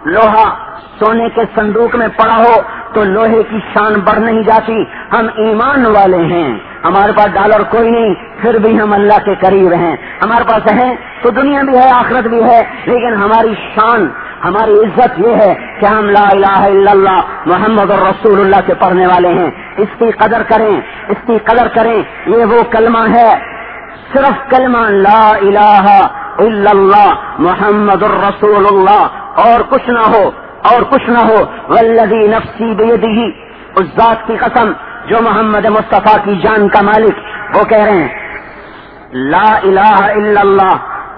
لوہا سونے کے صندوق میں پڑا ہو تو لوہے کی شان بڑھ نہیں جاتی. ہم ایمان والے ہیں, ہمارے پاس ڈالر کوئی نہیں, پھر بھی ہم اللہ کے قریب ہیں. ہمارے پاس ہے تو دنیا بھی ہے, آخرت بھی ہے, لیکن ہماری شان, ہماری عزت یہ ہے کہ ہم لا الہ الا اللہ محمد رسول اللہ کے پڑھنے والے ہیں. اس کی قدر کریں, اس کی قدر کریں. یہ وہ کلمہ ہے, صرف کلمہ لا الہ الا اللہ محمد الرسول اللہ, اور کچھ نہ ہو, اور کچھ نہ ہو. والذی نفسی بیدہ, اس ذات کی قسم جو محمد مصطفیٰ کی جان کا مالک, وہ کہہ رہے ہیں لا الہ الا اللہ.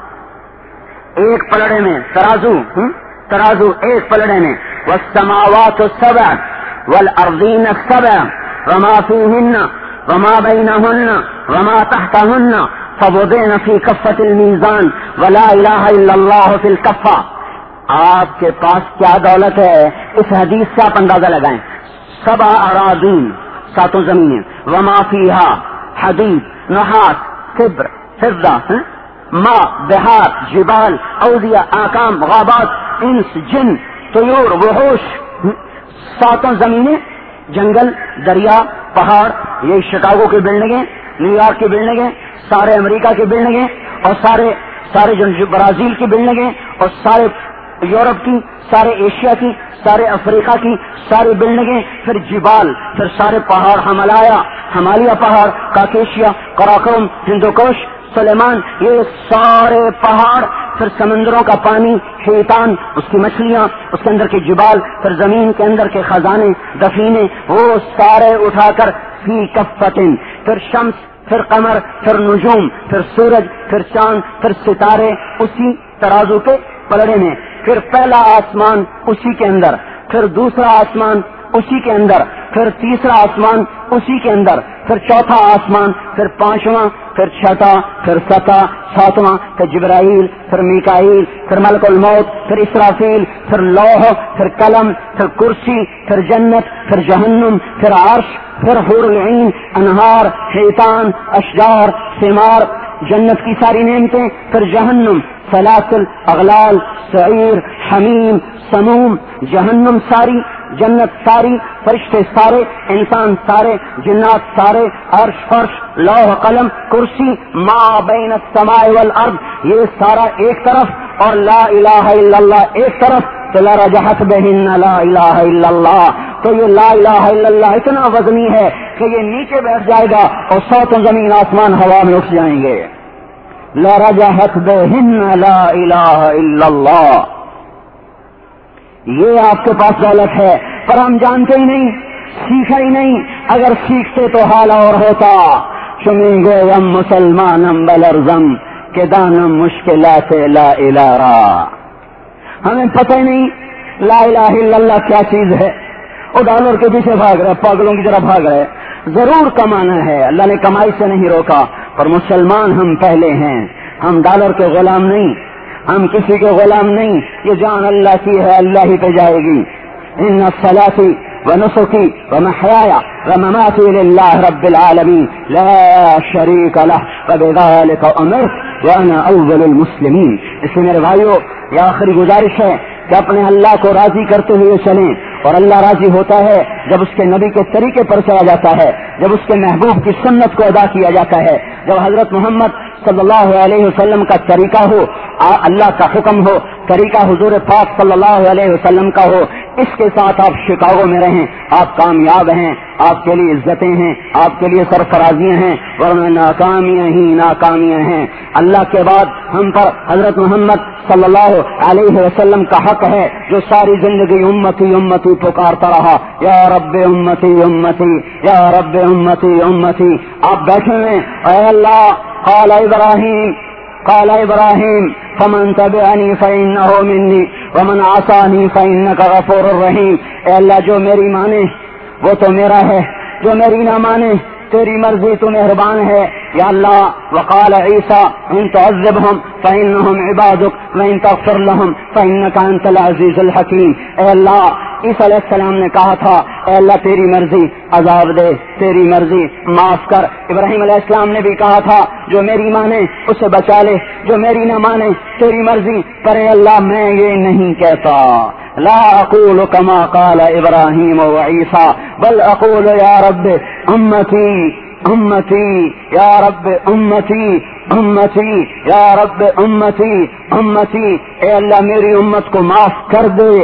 ایک پلڑے میں ترازو ایک پلڑے میں, والسماوات السبع والارضین السبع وما فیہن وما بینہن وما تحتہن فوضعن فی کفۃ المیزان ولا الہ الا اللہ فی الکفہ. آپ کے پاس کیا دولت ہے, اس حدیث سے آپ اندازہ لگائیں. سبع اراضین, ساتوں زمینیں, وما فیہا حدید نحاس فبر فضہ, ماء بحار جبال اودیہ آکام غابات انس جن طیور وحوش, ساتوں زمینیں, جنگل دریا پہاڑ. یہ شکاگو کی بلڈنگیں, نیو یارک کی بلڈنگیں, سارے امریکہ کی بلڈنگیں, اور سارے جو برازیل کی بلڈنگیں, اور سارے یورپ کی, سارے ایشیا کی, سارے افریقہ کی ساری بلڈنگیں, پھر جبال, پھر سارے پہاڑ, ہمالیہ پہاڑ, کاکیشیا, قراقرم, ہندوکوش, سلیمان, یہ سارے پہاڑ, پھر سمندروں کا پانی, شیطان, اس کی مچھلیاں, اس کے اندر کے جبال, پھر زمین کے اندر کے خزانے دفینے, وہ سارے اٹھا کر فی کفتن, پھر شمس, پھر قمر, پھر نجوم, پھر سورج, پھر چاند, پھر ستارے اسی ترازو کے پلڑے میں, پھر پہلا آسمان اسی کے اندر, پھر دوسرا آسمان اسی کے اندر, پھر تیسرا آسمان اسی کے اندر, پھر چوتھا آسمان, پھر پانچواں, پھر چھٹا, پھر ساتواں, پھر جبرائیل, پھر میکائیل, پھر ملک الموت, پھر اسرافیل, پھر لوح, پھر قلم, پھر کرسی, پھر جنت, پھر جہنم, پھر عرش, پھر حور العین, انہار, شیطان, اشجار, ثمار, جنت کی ساری نعمتیں, پھر جہنم, سلاسل, اغلال, سعیر, حمیم, سموم, جہنم ساری, جنت ساری, فرشتے سارے, انسان سارے, جنات سارے, عرش فرش, لوح قلم کرسی, ما بین السماء والارض, یہ سارا ایک طرف, اور لا الہ الا اللہ ایک طرف. تو لرجحت بہن لا الہ الا اللہ, تو یہ لا الہ الا اللہ اتنا وزنی ہے کہ یہ نیچے بیٹھ جائے گا اور ساتوں زمین آسمان ہوا میں اٹھ جائیں گے. لرجحت بہن لا الہ الا اللہ. یہ آپ کے پاس دولت ہے, پر ہم جانتے ہی نہیں, سیکھا ہی نہیں. اگر سیکھتے تو حال اور ہوتا. شمیں گویم مسلمانم بلرزم کہ دانم مشکلات لا الہ را. ہمیں پتہ ہی نہیں لا الہ الا اللہ کیا چیز ہے. وہ ڈالر کے پیچھے بھاگ رہے, پاگلوں کی طرح بھاگ رہے. ضرور کمانا ہے, اللہ نے کمائی سے نہیں روکا, پر مسلمان ہم پہلے ہیں. ہم ڈالر کے غلام نہیں, ہم کسی کے غلام نہیں. یہ جان اللہ کی ہے, اللہ ہی پہ جائے گی. ان صلاتی ونسکی ومحیای ومماتی للہ رب العالمین لا شریک لہ وبذالک امرت وانا اول المسلمین. اس لیے میرے بھائیو, یہ آخری گزارش ہے کہ اپنے اللہ کو راضی کرتے ہوئے چلیں. اور اللہ راضی ہوتا ہے جب اس کے نبی کے طریقے پر چلا جاتا ہے, جب اس کے محبوب کی سنت کو ادا کیا جاتا ہے, جب حضرت محمد صلی اللہ علیہ وسلم کا طریقہ ہو, اللہ کا حکم ہو, طریقہ حضور پاک صلی اللہ علیہ وسلم کا ہو. اس کے ساتھ آپ شکاگو میں رہیں, آپ کامیاب ہیں, آپ کے لیے عزتیں ہیں, آپ کے لیے سرفرازیاں ہیں, ورنہ ناکامیاں ہی ناکامیاں ہیں. اللہ کے بعد ہم پر حضرت محمد صلی اللہ علیہ وسلم کا حق ہے, جو ساری زندگی امتی امتی پکارتا رہا, یا رب امتی امتی, یا رب امتی امتی. آپ بیٹھے ہیں, اے اللہ, قال ابراہیم فمن تبعنی فانہ منی ومن عصانی فانک غفور رحیم. اے اللہ, جو میری مانے وہ تو میرا ہے, جو میری نہ مانے تیری مرضی, تو مہربان ہے. یا اللہ, وقال عیسیٰ ان تعذبهم فانهم عبادک وان تغفر لهم فانک انت العزیز الحکیم. اے اللہ, عیسیٰ علیہ السلام نے کہا تھا, اے اللہ تیری مرضی, عذاب دے, تیری مرضی, معاف کر. ابراہیم علیہ السلام نے بھی کہا تھا, جو میری مانے اسے بچا لے, جو میری نہ مانے تیری مرضی. پر اے اللہ, میں یہ نہیں کہتا, لا اقول كما قال ابراہیم وعیسى بل اقول یا رب امتی امتی یا رب امتی امتی یا رب امتی امتی، اے اللہ میری امت کو معاف کر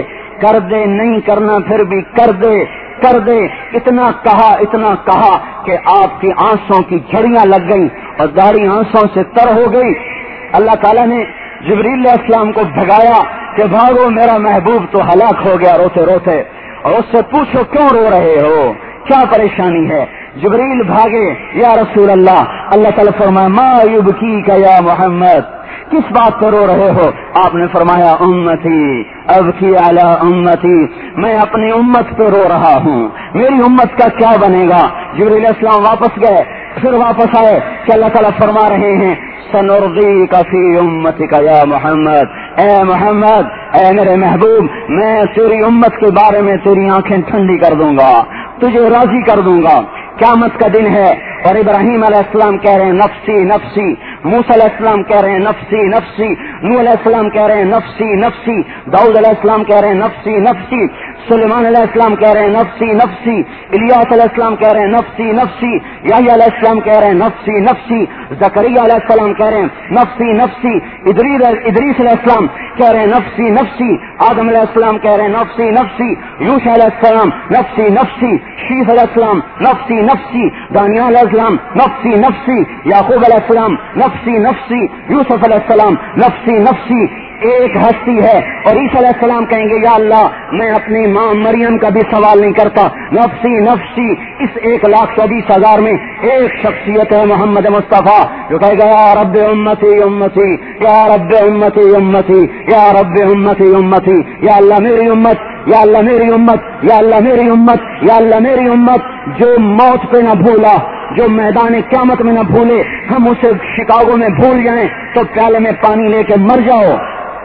دے، نہیں کرنا پھر بھی کر دے۔ اتنا کہا کہ آپ کی آنسوں کی جھڑیاں لگ گئیں اور داڑھی آنسوں سے تر ہو گئی۔ اللہ تعالیٰ نے جبریل علیہ السلام کو بھگایا کہ بھاگو، میرا محبوب تو ہلاک ہو گیا روتے روتے، اور اس سے پوچھو کیوں رو رہے ہو، کیا پریشانی ہے؟ جبریل بھاگے، یا رسول اللہ تعالیٰ فرمایا ما یبکیک یا محمد، کس بات پہ رو رہے ہو؟ آپ نے فرمایا امتی ابکی علی امتی، میں اپنی امت پہ رو رہا ہوں، میری امت کا کیا بنے گا؟ جبریل علیہ السلام واپس گئے، پھر واپس آئے کہ اللہ تعالیٰ فرما رہے ہیں سنرضیک فی امتک یا محمد، اے محمد، اے میرے محبوب، میں تیری امت کے بارے میں تیری آنکھیں ٹھنڈی کر دوں گا، تجھے راضی کر دوں گا۔ قیامت کا دن ہے اور ابراہیم علیہ السلام کہہ رہے ہیں نفسی نفسی، موسیٰ علیہ السلام کہہ رہے ہیں نفسی نفسی، نوح علیہ السلام کہہ رہے ہیں نفسی نفسی، داؤد علیہ السلام کہہ رہے ہیں نفسی نفسی، سلیمان علیہ السلام کہہ رہے ہیں نفسی نفسی، الیاس علیہ السلام کہہ رہے ہیں نفسی نفسی، یحییٰ علیہ السلام کہہ رہے ہیں نفسی نفسی، زکریا علیہ السلام کہہ رہے ہیں نفسی نفسی، ادریس علیہ السلام کہہ رہے ہیں نفسی نفسی، آدم علیہ السلام کہہ رہے ہیں نفسی نفسی، یوشع علیہ السلام نفسی نفسی، شیس علیہ السلام نفسی نفسی، دانیال علیہ السلام نفسی نفسی، یعقوب علیہ السلام نفسی نفسی، یوسف علیہ السلام نفسی نفسی۔ ایک ہستی ہے اور عیسیٰ علیہ السلام کہیں گے یا اللہ میں اپنی ماں مریم کا بھی سوال نہیں کرتا، نفسی نفسی۔ اس 1,20,000 میں ایک شخصیت ہے محمد مصطفیٰ جو کہے گا یا رب امتی امتی، یا رب امتی امتی، یا رب امتی امتی، یا اللہ میری امت، یا اللہ میری امت، یا اللہ میری امت، یا اللہ میری امت۔ جو موت پہ نہ بھولا، جو میدان قیامت میں نہ بھولے، ہم اسے شکاگو میں بھول جائیں تو پیالے میں پانی لے کے مر جاؤ،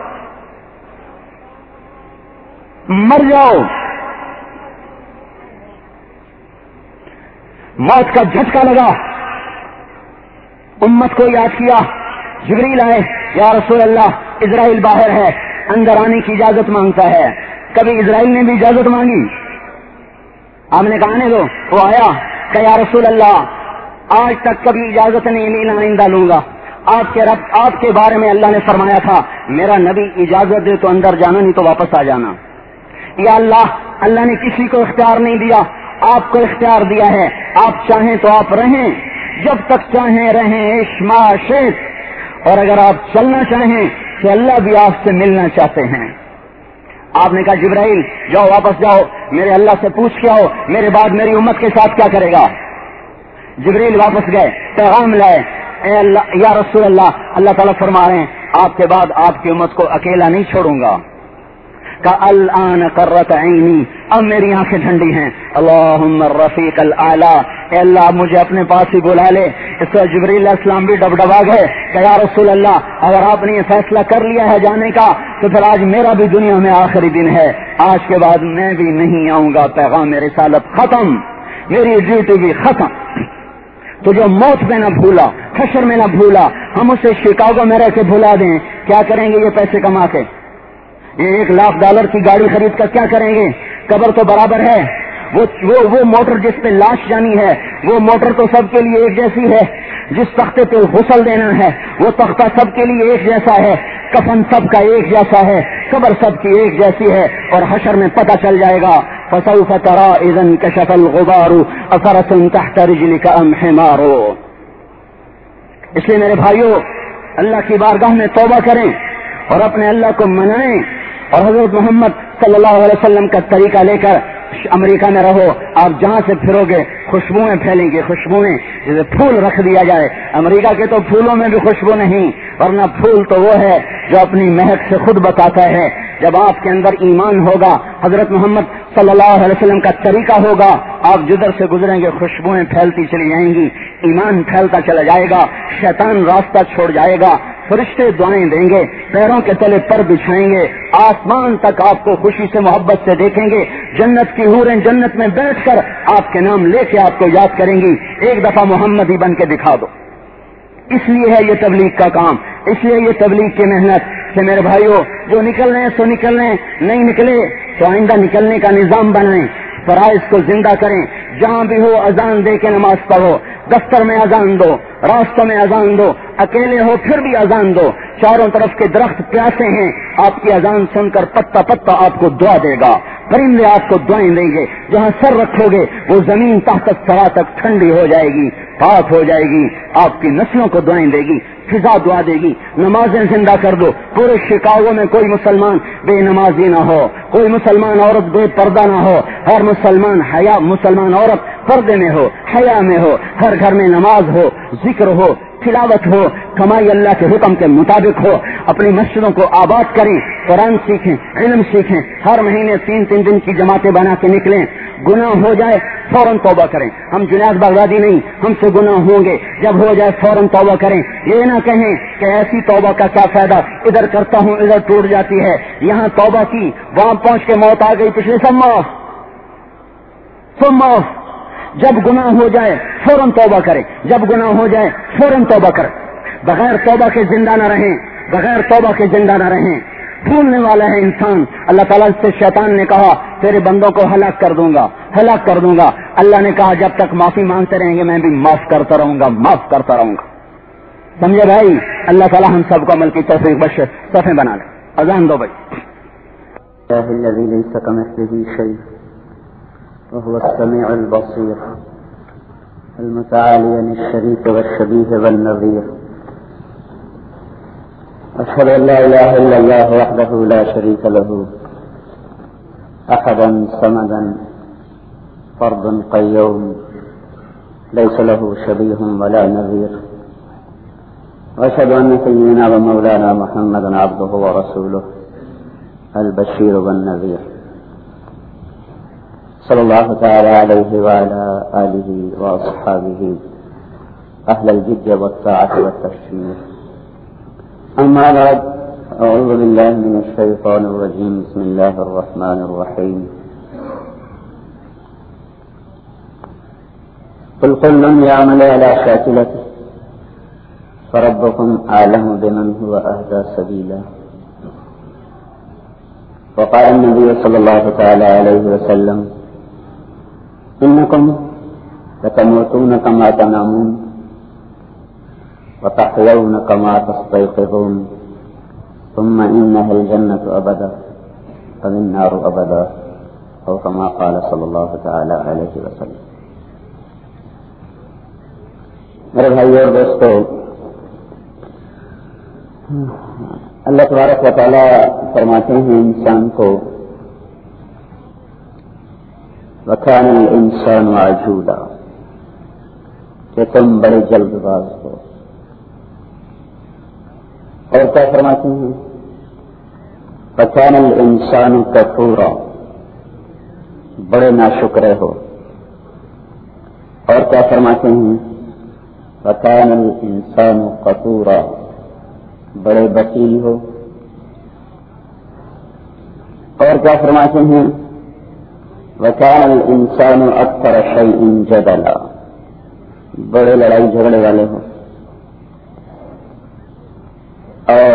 مر جاؤ۔ موت کا جھٹکا لگا، امت کو یاد کیا، جبریل آئے، یا رسول اللہ اسرائیل باہر ہے، اندر آنے کی اجازت مانگتا ہے۔ کبھی اسرائیل نے بھی اجازت مانگی؟ آپ نے کہا نے دو، وہ آیا کہ یا رسول اللہ آج تک کبھی اجازت نہیں لی، نہ آئندہ لوں گا۔ آپ کے بارے میں اللہ نے فرمایا تھا میرا نبی اجازت دے تو اندر جانا، نہیں تو واپس آ جانا۔ یا اللہ نے کسی کو اختیار نہیں دیا، آپ کو اختیار دیا ہے، آپ چاہیں تو آپ رہیں، جب تک چاہیں رہیں عیش معاشیت، اور اگر آپ چلنا چاہیں تو اللہ بھی آپ سے ملنا چاہتے ہیں۔ آپ نے کہا جبرائیل جاؤ، واپس جاؤ، میرے اللہ سے پوچھ کے آؤ میرے بعد میری امت کے ساتھ کیا کرے گا۔ جبرائیل واپس گئے، پیغام لائے، اے اللہ یا رسول اللہ تعالیٰ فرما رہے ہیں آپ کے بعد آپ کی امت کو اکیلا نہیں چھوڑوں گا۔ کہ الآن قرۃ عینی، اب میری آنکھیں ٹھنڈی ہیں۔ اللہم الرفیق الاعلی، اے اللہ مجھے اپنے پاس ہی بلا لے۔ اس پر جبریل علیہ السلام بھی ڈبڈبا گئے کہ یا رسول اللہ اگر آپ نے یہ فیصلہ کر لیا ہے جانے کا تو پھر آج میرا بھی دنیا میں آخری دن ہے، آج کے بعد میں بھی نہیں آؤں گا، پیغام رسالت ختم، میری ڈیوٹی بھی ختم۔ تو جو موت میں نہ بھولا، حشر میں نہ بھولا، ہم اسے شکاگو میں رہ کے بھلا دیں، کیا کریں گے یہ پیسے کما کے؟ یہ $1,00,000 کی گاڑی خرید کر کیا کریں گے؟ قبر تو برابر ہے، وہ موٹر جس پہ لاش جانی ہے وہ موٹر تو سب کے لیے ایک جیسی ہے، جس تختے پہ غسل دینا ہے وہ تختہ سب کے لیے ایک جیسا ہے، کفن سب کا ایک جیسا ہے، قبر سب کی ایک جیسی ہے، اور حشر میں پتہ چل جائے گا فسوف ترى اذا انكشف الغبار افرس تحت رجلك ام حمار۔ اس لیے میرے بھائیوں اللہ کی بارگاہ میں توبہ کریں اور اپنے اللہ کو منائیں، اور حضرت محمد صلی اللہ علیہ وسلم کا طریقہ لے کر امریکہ میں رہو، آپ جہاں سے پھرو گے خوشبوئیں پھیلیں گی، خوشبوئیں جیسے پھول رکھ دیا جائے۔ امریکہ کے تو پھولوں میں بھی خوشبو نہیں، ورنہ پھول تو وہ ہے جو اپنی مہک سے خود بتاتا ہے۔ جب آپ کے اندر ایمان ہوگا، حضرت محمد صلی اللہ علیہ وسلم کا طریقہ ہوگا، آپ جدھر سے گزریں گے خوشبوئیں پھیلتی چلی جائیں گی، ایمان پھیلتا چلا جائے گا، شیطان راستہ چھوڑ جائے گا، فرشتے دعائیں دیں گے، پیروں کے تلے پر بچھائیں گے، آسمان تک آپ کو خوشی سے محبت سے دیکھیں گے، جنت کی حوریں جنت میں بیٹھ کر آپ کے نام لے کے آپ کو یاد کریں گی۔ ایک دفعہ محمد ہی بن کے دکھا دو۔ اس لیے ہے یہ تبلیغ کا کام، اس لیے یہ تبلیغ کی محنت کہ میرے بھائیوں جو نکل رہے ہیں سو نکل رہے ہیں، نہیں نکلے تو آئندہ نکلنے کا نظام بنائیں، فرائض کو زندہ کریں، جہاں بھی ہو اذان دے کے نماز پڑھو، دفتر میں اذان دو، راستوں میں اذان دو، اکیلے ہو پھر بھی اذان دو، چاروں طرف کے درخت پیاسے ہیں، آپ کی اذان سن کر پتا پتا آپ کو دعا دے گا، پرندے آپ کو دعائیں دیں گے، جہاں سر رکھو گے وہ زمین تحت سرا تک ٹھنڈی ہو جائے گی، پاک ہو جائے گی، آپ کی نسلوں کو دعائیں دے گی، فضا دعا دے گی۔ نمازیں زندہ کر دو، پورے شکاگو میں کوئی مسلمان بے نمازی نہ ہو، کوئی مسلمان عورت بے پردہ نہ ہو، ہر مسلمان عورت پردے میں ہو، حیا میں ہو، ہر گھر میں نماز ہو، ذکر ہو، تلاوت ہو، کمائی اللہ کے حکم کے مطابق ہو، اپنی مسجدوں کو آباد کریں، قرآن سیکھیں، علم سیکھیں، ہر مہینے 3 دن کی جماعتیں بنا کے نکلیں، گناہ ہو جائے فوراً توبہ کریں، ہم جنید بغدادی نہیں، ہم سے گناہ ہوں گے، جب ہو جائے فوراً توبہ کریں، یہ نہ کہیں کہ ایسی توبہ کا کیا فائدہ، ادھر کرتا ہوں ادھر ٹوٹ جاتی ہے، یہاں توبہ کی وہاں پہنچ کے موت آ گئی، پچھلے سب معاف۔ جب گناہ ہو جائے فوراً توبہ کریں، جب گناہ ہو جائے فوراً توبہ کریں، بغیر توبہ کے زندہ نہ رہیں، بغیر توبہ کے زندہ نہ رہیں، بھولنے والا ہے انسان۔ اللہ تعالیٰ سے شیطان نے کہا تیرے بندوں کو ہلاک کر دوں گا، ہلاک کر دوں گا، اللہ نے کہا جب تک معافی مانگتے رہیں گے میں بھی معاف کرتا رہوں گا، معاف کرتا رہوں گا۔ سمجھے بھائی؟ اللہ تعالیٰ ہم سب کو عمل کی توفیق بخشے۔ صفیں بنا لیں، اذان دو بھائی۔ الذي ليس كمثله شيء وهو السميع البصير المتعالي عن الشريك والشبيه والنظير أشهد أن لا إله إلا الله وحده لا شريك له أحدا صمدا فرد قيوم ليس له شبيه ولا نظير وأشهد أن سيدنا ومولانا محمدا عبده ورسوله البشير والنذير صلى الله تعالى عليه وعلى آله وأصحابه أهل الجد والطاعة والتشريع أما بعد أعوذ بالله من الشيطان الرجيم بسم الله الرحمن الرحيم قل كل يعمل على شاكلته فربكم أعلم بمن هو أهدى سبيلا وقال النبي صلى الله تعالى عليه وسلم إنكم لتموتون كما تنامون وتحيون كما تستيقظون ثم إنها الجنة أبدا والنار أبدا أو كما قال صلى الله تعالى عليه وسلم۔ میرے بھائی اور دوستو، اللہ تبارک و تعالی فرماتے ہیں انسان کو وَكَانَ الْإِنسَانُ عَجُولًا کہ تم بڑے جلد باز ہو، اور کیا فرماتے ہیں وَكَانَ الْإِنسَانُ كَفُورًا بڑے ناشکرے ہو، اور کیا فرماتے ہیں وَكَانَ الْإِنسَانُ قَتُورًا بڑے بخیل ہو، اور کیا فرماتے ہیں وَكَانَ الْإِنسَانُ أَكْثَرَ شَيْءٍ جَدَلًا بڑے لڑائی جھگڑے والے ہو، اور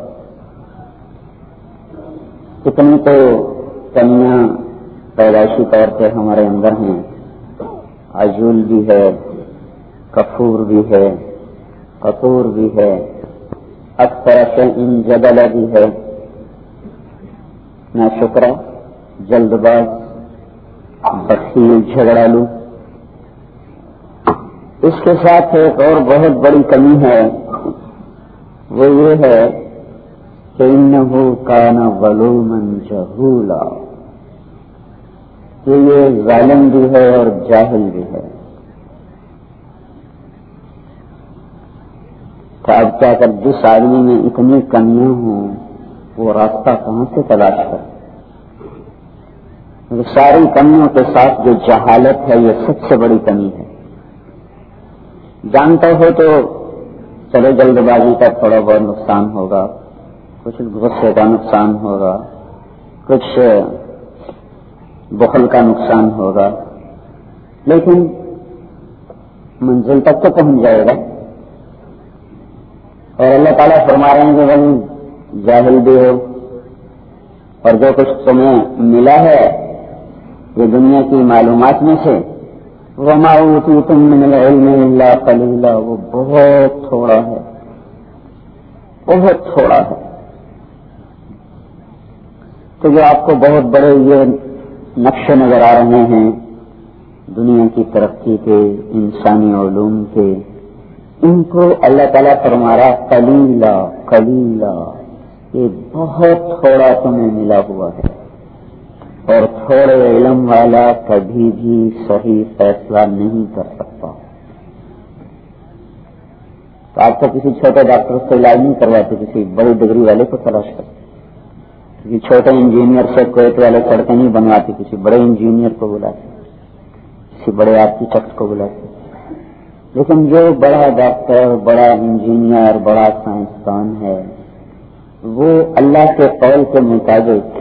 کتنی تو کمیاں پیدائشی طور پہ ہمارے اندر ہیں، عجول بھی ہے، کفور بھی ہے، قطور بھی ہے، اکثر شیء جدل بھی ہے، ناشکرا، جلد باز، بخیل، جھگڑالو۔ اس کے ساتھ ایک اور بہت بڑی کمی ہے، وہ یہ ہے کہ انہ کان ظلوما جہولا کہ یہ ظالم بھی ہے اور جاہل بھی ہے۔ تو اب کیا کر جس آدمی میں اتنی کمیاں ہوں وہ راستہ کہاں سے تلاش کرے؟ ساری کمیوں کے ساتھ جو جہالت ہے یہ سب سے بڑی کمی ہے۔ جانتا ہو تو چلے جلد بازی کا تھوڑا بہت نقصان ہوگا، کچھ غصے کا نقصان ہوگا، کچھ بخل کا نقصان ہوگا، لیکن منزل تک تو پہنچ جائے گا۔ اور اللہ تعالیٰ فرما رہے ہیں کہ جاہل بھی ہو، اور جو کچھ تمہیں ملا ہے یہ دنیا کی معلومات میں سے، وما اوتیتم من العلم الا قلیلا، وہ بہت تھوڑا ہے، بہت تھوڑا ہے. تو جو آپ کو بہت بڑے یہ نقشے نظر آ رہے ہیں دنیا کی ترقی کے، انسانی علوم کے، ان کو اللہ تعالیٰ فرما رہا قلیلا قلیلا، یہ بہت تھوڑا تمہیں ملا ہوا ہے. اور تھوڑے علم والا کبھی بھی صحیح فیصلہ نہیں کر سکتا. تو آپ کو کسی چھوٹے ڈاکٹر سے علاج نہیں کرواتے، کسی بڑی ڈگری والے کو تلاش کرتے. کسی چھوٹے انجینئر سے کویت والے سڑکیں نہیں بنواتے، کسی بڑے انجینئر کو بلاتے، کسی بڑے آرکیٹیکٹ کو بلاتے. لیکن جو بڑا ڈاکٹر، بڑا انجینئر، بڑا سائنسدان ہے، وہ اللہ کے قول کے مطابق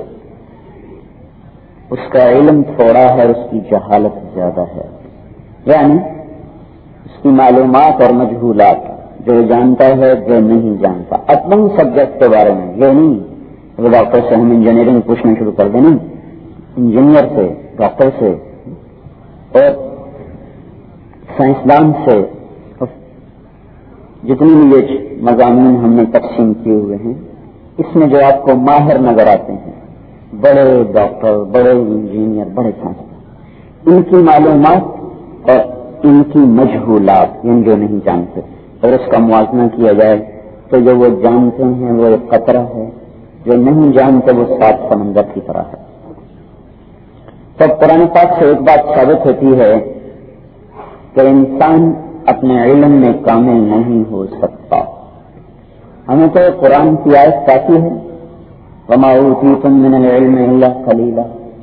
اس کا علم تھوڑا ہے، اس کی جہالت زیادہ ہے. یعنی اس کی معلومات اور مجہولات، جو جانتا ہے جو نہیں جانتا. اپنے سبجیکٹ کے بارے میں یہ نہیں کہ ڈاکٹر سے ہم انجینئرنگ پوچھنا شروع کر دیں، انجینئر سے، ڈاکٹر سے اور سائنسدان سے جتنی بھی یہ مضامین ہم نے تقسیم کیے ہوئے ہیں، اس میں جو آپ کو ماہر نظر آتے ہیں، بڑے ڈاکٹر، بڑے انجینئر، بڑے سائنسدان، ان کی معلومات اور ان کی مجہولات، یعنی جو نہیں جانتے، اور اس کا موازنہ کیا جائے تو جو وہ جانتے ہیں وہ ایک قطرہ ہے، جو نہیں جانتے وہ 7 سمندر کی طرح ہے. تو قرآن پاک سے ایک بات ثابت ہوتی ہے کہ انسان اپنے علم میں کامل نہیں ہو سکتا. ہمیں تو قرآن کی آیت کافی ہے، وما اوتیتم من العلم الا قلیلا.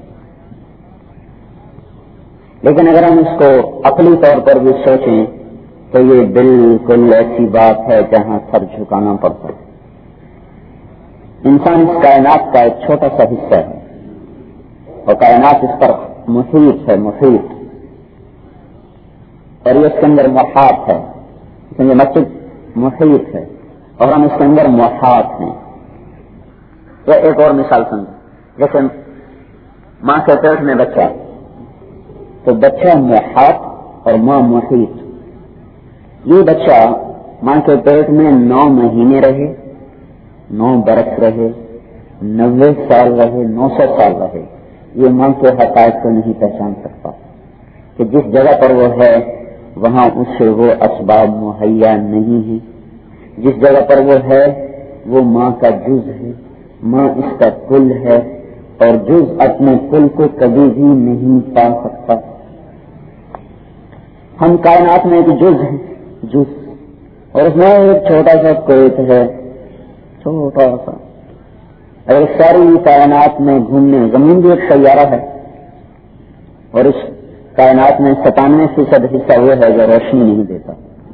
لیکن اگر ہم اس کو عقلی طور پر بھی سوچیں تو یہ بالکل ایسی بات ہے جہاں سر جھکانا پڑتا ہے. انسان اس کائنات کا ایک چھوٹا سا حصہ ہے، اور کائنات اس پر محیط ہے، محیط، اور یہ اس کے اندر محاط ہے. یہ مسجد محیط ہے اور ہم اس کے اندر محاط ہیں. یا ایک اور مثال سمجھیں، جیسے ماں کے پیٹ میں بچہ، تو بچہ محاط اور ماں محیط. یہ بچہ ماں کے پیٹ میں 9 مہینے رہے، 9 برس رہے، 90 سال رہے، 900 سال رہے، یہ ماں کے حقائق کو نہیں پہچان سکتا کہ جس جگہ پر وہ ہے وہاں اس سے وہ اسباب مہیا نہیں ہیں. جس جگہ پر وہ ہے وہ ماں کا جز ہے، ماں اس کا کل ہے، اور جز اپنے کل کو کبھی بھی نہیں پا سکتا. ہم کائنات میں ایک جز ہیں، جز، اور اس میں ایک چھوٹا سا کویت ہے، چھوٹا سا. اگر ساری کائنات میں گھومنے، زمین بھی ایک سیارہ ہے، اور اس کائنات میں 97% حصہ وہ ہے جو روشنی نہیں دیتا،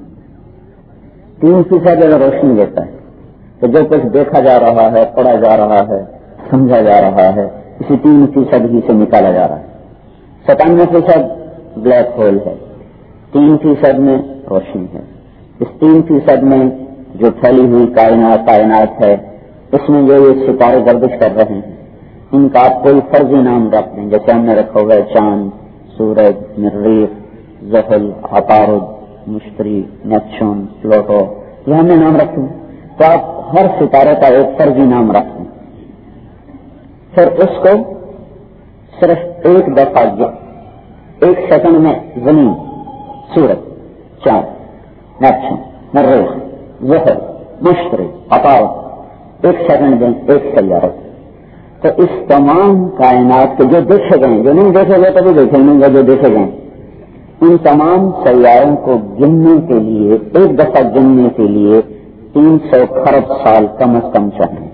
3% اگر روشنی دیتا ہے. تو جو کچھ دیکھا جا رہا ہے، پڑھا جا رہا ہے، سمجھا جا رہا ہے، اسی 3% ہی سے نکالا جا رہا ہے. 97% بلیک ہول ہے، 3% میں روشنی ہے. اس 3% میں جو پھیلی ہوئی کائنات ہے، اس میں جو یہ ستارے گردش کر رہے ہیں، ان کا آپ کوئی فرضی نام رکھ دیں، جیسے ہم نے رکھا ہوا ہے چاند، سورج، مریخ، زحل، عطارد، مشتری، نیپچون، پلوٹو، یہ ہم نے نام رکھے. تو آپ ہر ستارے کا ایک فرضی نام رکھیں، پھر اس کو صرف ایک دفعہ 1 سیکنڈ میں زمین، سورج، چاند، نیپچون، مریخ، زحل، مشتری، عطارد 1 سیکنڈ دیں ایک سیارہ. تو اس تمام کائنات کے جو دیکھے گئے، جو نہیں دیکھے گئے کبھی دیکھیں گے، جو دیکھے گئے، ان تمام سیاروں کو گننے کے لیے، ایک دفعہ گننے کے لیے 300 کھرب سال کم از کم چاہیے.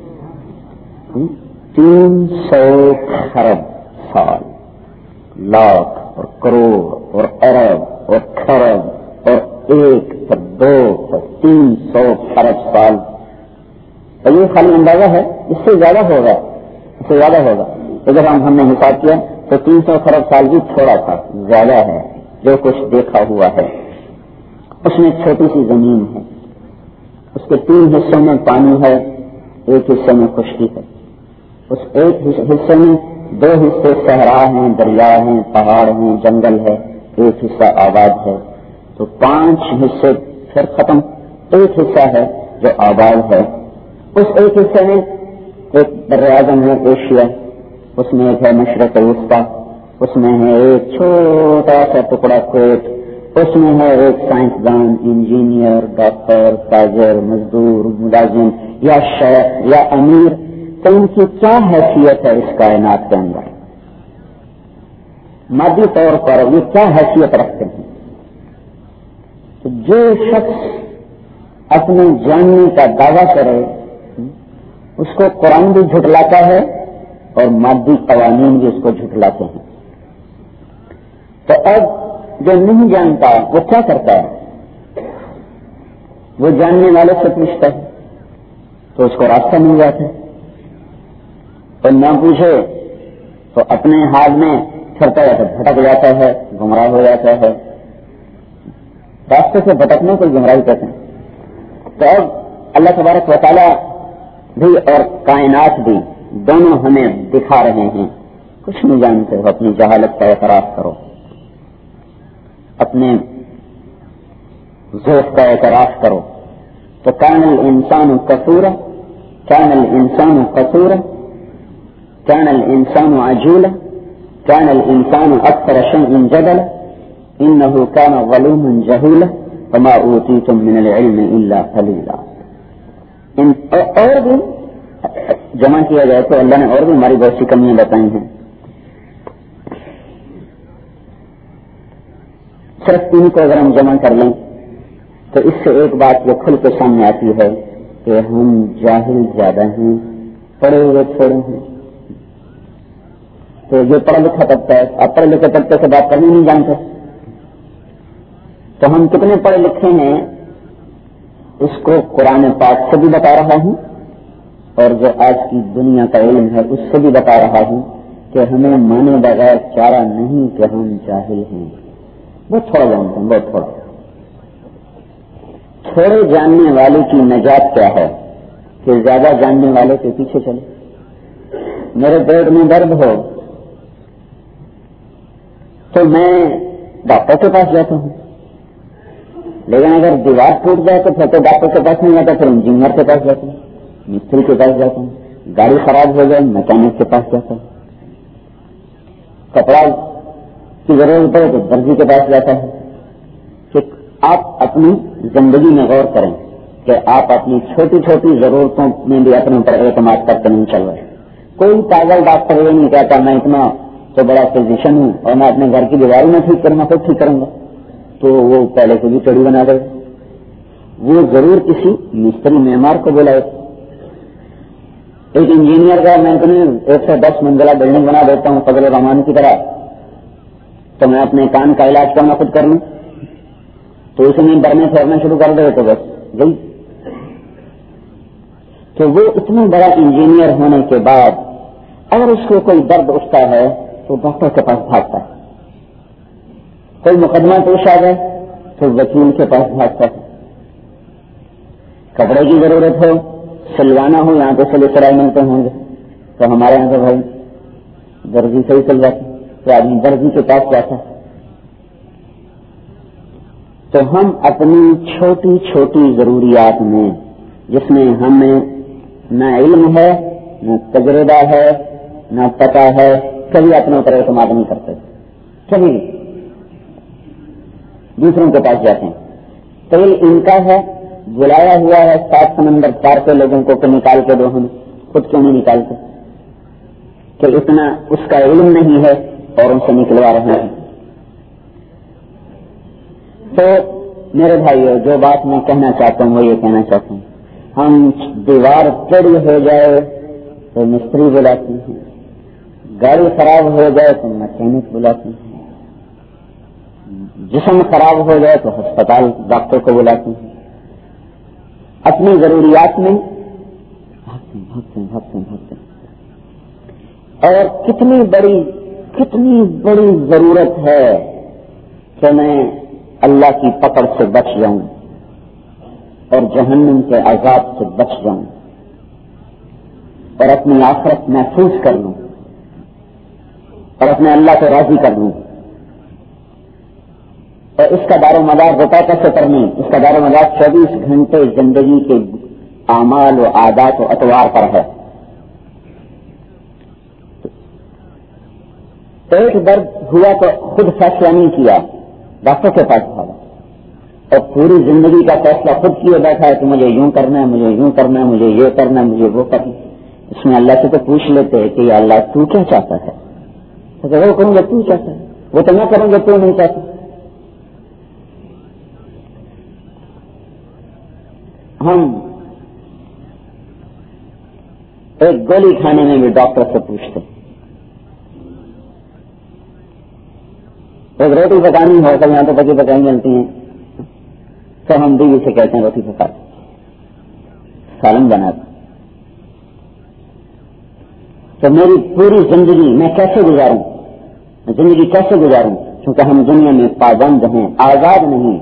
300 کھرب سال، لاکھ اور کروڑ اور ارب اور کھرب اور 1 اور 2 اور 300 کھرب سال. اور یہ خالی اندازہ ہے، اس سے زیادہ ہوگا، اس سے زیادہ ہوگا. تو جب ہم نے حساب کیا تو 300 کھرب سال بھی تھوڑا تھا، زیادہ ہے. جو کچھ دیکھا ہوا ہے اس میں چھوٹی سی زمین ہے، اس کے 3 حصوں میں پانی ہے، ایک حصے میں خشکی ہے، اس ایک حصے میں 2 حصے صحرا ہیں، دریا ہیں، پہاڑ ہیں، جنگل ہے، ایک حصہ آباد ہے، تو 5 حصے پھر ختم، ایک حصہ ہے جو آباد ہے۔ اس ایک حصے میں ایک براعظم ہے ایشیا، اس میں ایک ہے مشرق وسطی، اس میں ہے ایک چھوٹا سا ٹکڑا کویت، اس میں ہے ایک سائنسدان، انجینئر، ڈاکٹر، تاجر، مزدور، ملازم یا شیخ یا امیر، تو ان کی کیا حیثیت ہے اس کائنات کے اندر؟ مادی طور پر یہ کیا حیثیت رکھتے ہیں؟ تو جو شخص اپنے جاننے کا دعویٰ کرے اس کو قرآن بھی جھٹلاتا ہے اور مادی قوانین بھی اس کو جھٹلاتے ہیں۔ تو اب جو نہیں جانتا وہ کیا کرتا ہے؟ وہ جاننے والے سے پوچھتا ہے تو اس کو راستہ مل جاتا ہے، اور نہ پوچھے تو اپنے حال میں پھرتا جاتا ہے، بھٹک جاتا ہے، گمراہ ہو جاتا ہے۔ راستے سے بھٹکنے کو گمراہی کہتے ہیں۔ تو اب اللہ تبارک و تعالیٰ بھی اور کائنات بھی دونوں ہمیں دکھا رہے ہیں، کچھ نہیں جانتے ہو، اپنی جہالت کا اعتراف کرو، اپنے ذوق کا اعتراف کرو۔ تو کان الانسان کفورا، کان الانسان قصورا، کان الانسان عجولا، کان الانسان اکثر شیء جدلا، انه کان ظلوما جہولا، وما اوتیتم من العلم الا قلیلا۔ اور بھی جمع کیا جائے تو اللہ نے اور بھی ہماری بہت سی کمیاں بتائی ہیں۔ صرف 3 کو اگر ہم جمع کر لیں تو اس سے ایک بات یہ کھل کے سامنے آتی ہے کہ ہم جاہل زیادہ ہیں، پڑھے ہوئے تھوڑے ہیں۔ تو یہ پڑھا لکھا طبقہ ہے، اب پڑھے لکھے طبقے سے بات کرنی نہیں جانتے، تو ہم کتنے پڑھے لکھے ہیں اس کو قرآن پاک سے بھی بتا رہا ہوں، اور جو آج کی دنیا کا علم ہے اس سے بھی بتا رہا ہوں کہ ہمیں مانے بغیر چارہ نہیں کہ ہم جاہل ہیں۔ بہت تھوڑا جانتے ہیں، بہت تھوڑا۔ تھوڑے جاننے والے کی نجات کیا ہے کہ زیادہ جاننے والے کے پیچھے چلے۔ میرے پیٹ میں درد ہو تو میں ڈاکٹر کے پاس جاتا ہوں، لیکن اگر دیوار ٹوٹ جائے تو پھر تو ڈاکٹر کے پاس نہیں جاتا، پھر انجینئر کے پاس جاتا ہوں، مستری کے پاس جاتا ہوں، گاڑی خراب ہو جائے میکینک کے پاس جاتا ہوں، کپڑا کی ضرورت پڑے تو درزی کے پاس جاتا ہے۔ کہ آپ اپنی زندگی میں غور کریں کہ آپ اپنی چھوٹی چھوٹی ضرورتوں میں بھی اپنے اوپر اعتماد کرتے نہیں چل رہے۔ کوئی پاگل ڈاکٹر یہ نہیں کہتا میں اتنا تو بڑا فزیشین ہوں اور میں اپنے گھر کی دیواری میں ٹھیک کروں گا، خود ٹھیک کروں گا، تو وہ پہلے سے بھی چڑی بنا دے۔ وہ ضرور کسی مستری معمار کو بلائے۔ ایک انجینئر کا میں تمہیں 110 منزلہ بلڈنگ بنا دیتا ہوں فضل الرحمان کی طرح، تو میں اپنے کان کا علاج کرنا خود کر لوں، تو اسے میں برنے پھیرنا شروع کر دے تو بس گئی۔ تو وہ اتنا بڑا انجینئر ہونے کے بعد اگر اس کو کوئی درد اٹھتا ہے تو ڈاکٹر کے پاس بھاگتا ہے، کوئی مقدمہ پیش آ جائے تو وکیل کے پاس بھاگتا ہے، کپڑے کی ضرورت ہو، سلوانا ہو، یہاں پہ سلے سرائی ملتے ہوں گے تو ہمارے یہاں سے بھائی درزی سے ہی چل جاتے تو آدمی درزی کے پاس جاتا ہے۔ تو ہم اپنی چھوٹی چھوٹی ضروریات میں جس میں ہمیں نہ علم ہے، نہ تجربہ ہے، نہ پتہ ہے، کبھی اپنے اوپر اعتماد نہیں کرتے، کبھی دوسروں کے پاس جاتے ہیں۔ تو یہ ان کا ہے، بلایا ہوا ہے 7 سمندر پار کے لوگوں کو کہ نکال کے دو، ہم خود کیوں نہیں نکالتے کہ اتنا اس کا علم نہیں ہے اور ان سے نکلوا رہے ہیں۔ تو میرے بھائیو جو بات میں کہنا چاہتا ہوں وہ یہ کہنا چاہتا ہوں، ہم دیوار ٹیڑھی ہو جائے تو مستری بلاتے ہیں، گاڑی خراب ہو جائے تو میکینک بلاتے ہیں، جسم خراب ہو جائے تو ہسپتال ڈاکٹر کو بلاتے ہیں۔ اپنی ضروریات میں بھگتے اور کتنی بڑی ضرورت ہے کہ میں اللہ کی پکڑ سے بچ جاؤں اور جہنم کے عذاب سے بچ جاؤں۔ اور اپنی آخرت محفوظ کر لوں اور اپنے اللہ کو راضی کر لوں. اور اس کا دار و مدار روپے کیسے کرنی، اس کا دار و مدار 24 گھنٹے زندگی کے اعمال و عادات و اطوار پر ہے. پیٹ درد ہوا تو خود فیصلہ نہیں کیا، ڈاکٹر کے پاس بھاگا اور پوری زندگی کا فیصلہ خود کیے بیٹھا ہے کہ مجھے یوں کرنا ہے، مجھے یوں کرنا ہے، مجھے یہ کرنا ہے، مجھے وہ کرنا ہے. اس میں اللہ سے تو پوچھ لیتے کہ یا اللہ تو کیا چاہتا ہے؟ وہ کروں گا تو چاہتا ہے، وہ تو میں کروں گا تو نہیں چاہتا. ہم ایک گولی کھانے میں بھی ڈاکٹر سے پوچھتے، ایک روٹی پکانی ہو تو یہاں تو پکی پکائی ملتی ہیں تو ہم بیوی سے کہتے ہیں روٹی پکا سالن بنا دو. تو میری پوری زندگی میں کیسے گزاروں، زندگی کیسے گزاروں؟ کیونکہ ہم دنیا میں پابند ہیں، آزاد نہیں،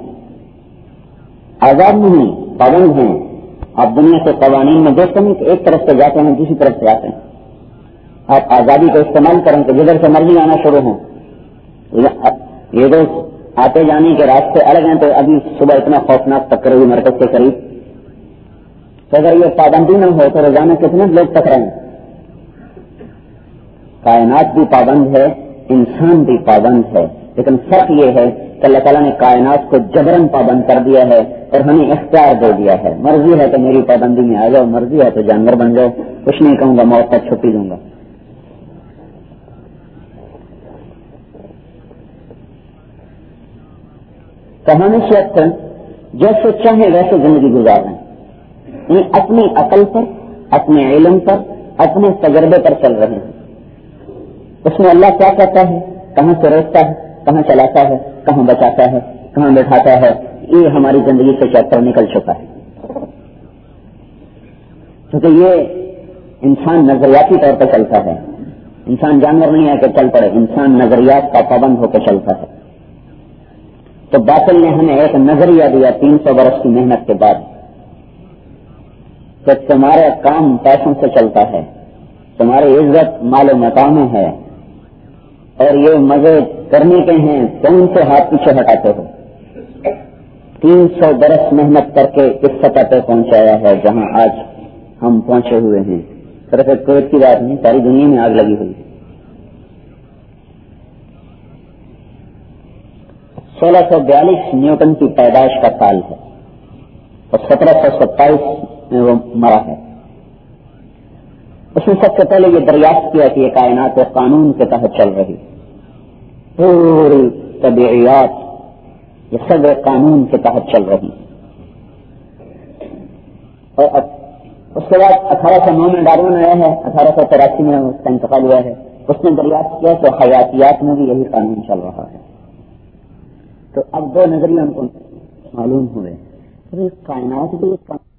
پابند ہیں. آپ دنیا کے قوانین میں دیکھتے ہیں کہ ایک طرف سے جاتے ہیں دوسری طرف سے آتے ہیں. آپ آزادی کو استعمال کریں کہ جدھر سے مرضی آنا شروع ہوں. یہ روز آتے جانے کے راستے الگ ہیں. تو ابھی صبح اتنا خوفناک ٹکرے ہوئی مرکز کے قریب، تو اگر یہ پابندی نہ ہو تو روزانہ کتنے لوگ ٹکرائیں. کائنات بھی پابند ہے، انسان بھی پابند ہے، لیکن فرق یہ ہے کہ اللہ تعالیٰ نے کائنات کو جبرن پابند کر دیا ہے اور ہمیں اختیار دے دیا ہے. مرضی ہے تو میری پابندی میں آ جاؤ، مرضی ہے تو جانور بن جاؤ، کچھ نہیں کہوں گا، موت تک چھٹی دوں گا. کہانی شیخ جیسے چاہیں ویسے زندگی گزار رہے ہیں، اپنی عقل پر، اپنے علم پر، اپنے تجربے پر چل رہے ہیں. اس میں اللہ کیا کہتا ہے، کہاں سے روکتا ہے، کہاں چلاتا ہے، کہاں بچاتا ہے، کہاں بٹھاتا ہے، یہ ہماری زندگی سے چیپٹر نکل چکا ہے. کیونکہ یہ انسان نظریاتی طور پر چلتا ہے. انسان جانور نہیں ہے کہ چل پڑے، انسان نظریات کا پابند ہو کے چلتا ہے. تو باطل نے ہمیں ایک نظریہ دیا 300 برس کی محنت کے بعد کہ تمہارا کام پیسوں سے چلتا ہے، تمہاری عزت مال و متاع میں ہے، اور یہ مزے کرنے کے ہیں تو ان سے ہاتھ پیچھے ہٹاتے ہو. 300 برس محنت کر کے اس سطح پہ پہنچایا ہے جہاں آج ہم پہنچے ہوئے ہیں. صرف ایک کویت کی بات نہیں، ساری دنیا میں آگ لگی ہوئی. 1642 نیوٹن کی پیدائش کا سال ہے اور 1727 میں وہ مرا ہے. اس نے سب سے پہلے یہ دریافت کیا کہ یہ کائنات ایک قانون کے تحت چل رہی، پوری طبیعیات یہ سب ایک قانون کے تحت چل رہی. اور اس کے بعد 1809 میں ڈارون آیا ہے، 1883 میں اس کا انتقال ہوا ہے. اس نے دریافت کیا تو حیاتیات میں بھی یہی قانون چل رہا ہے. تو اب دو نظریے ان کو معلوم ہوئے، کائنات بھی